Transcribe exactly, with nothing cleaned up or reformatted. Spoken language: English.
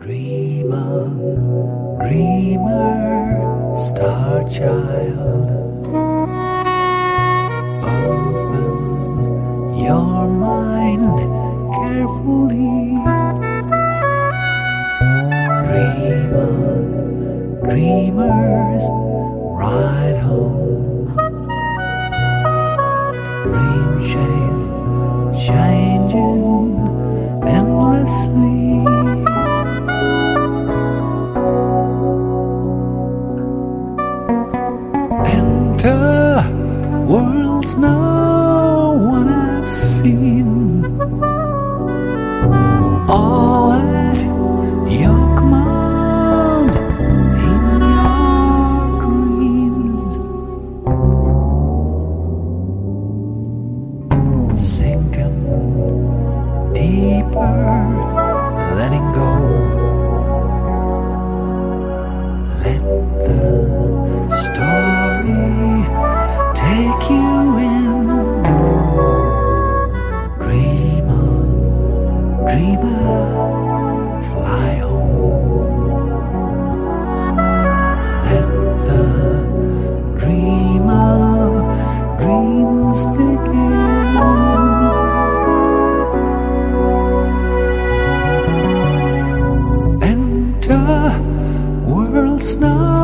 Dream on, dreamer, star child. Open your mind carefully. Dream on, dreamers, ride home. Dream shades changing endlessly. Enter worlds no one has seen, all at your command in your dreams. Sinking deeper, letting go. Let the story take you in. Dream on, dreamer, fly home. Let the dream of dreams begin. Enter worlds now